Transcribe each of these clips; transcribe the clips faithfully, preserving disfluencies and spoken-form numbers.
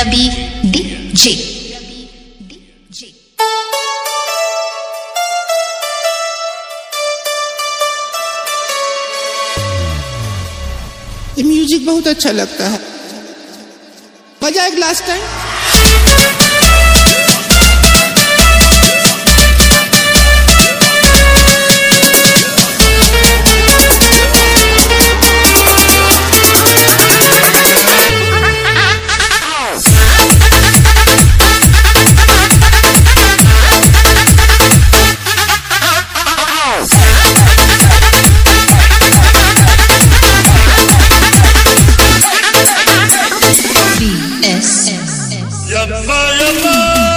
रवि DJ. ये music बहुत अच्छा लगता है, बजाए लास्ट टाइम। Yamma yamma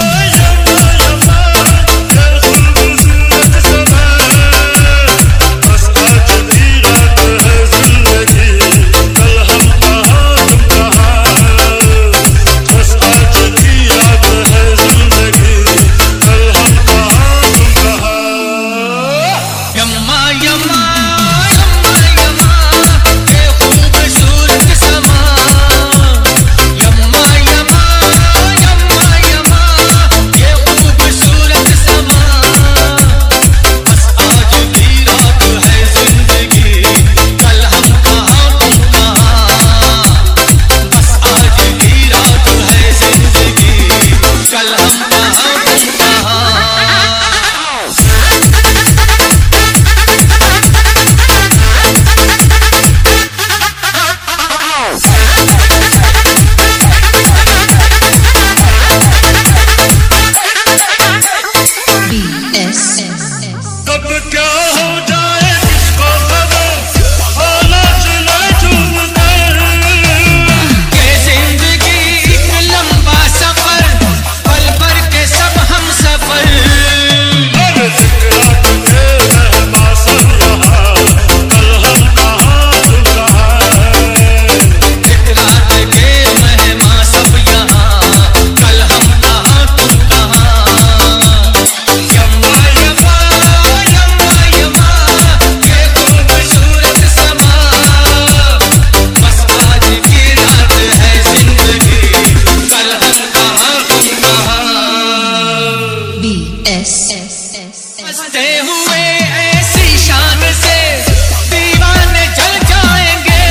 हंसते हुए ऐसी शान से दीवाने जल जाएंगे,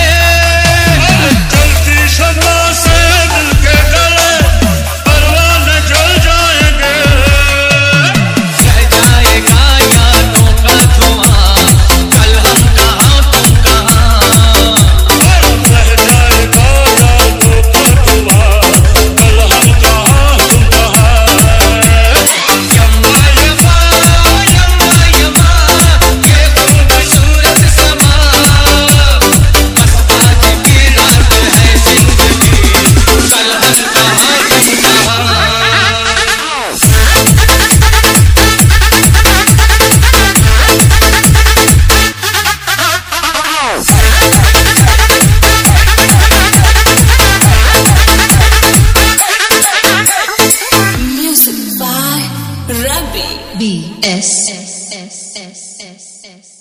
जलती शम्मा से दिल के गले परवाने जल जाएंगे। रह जाएगा यादों का धुआं, कल हम कहाँ तुम कहाँ। रह जाएगा यादों का धुआं, कल हम कहाँ तुम कहाँ। Ravi B S S S S S S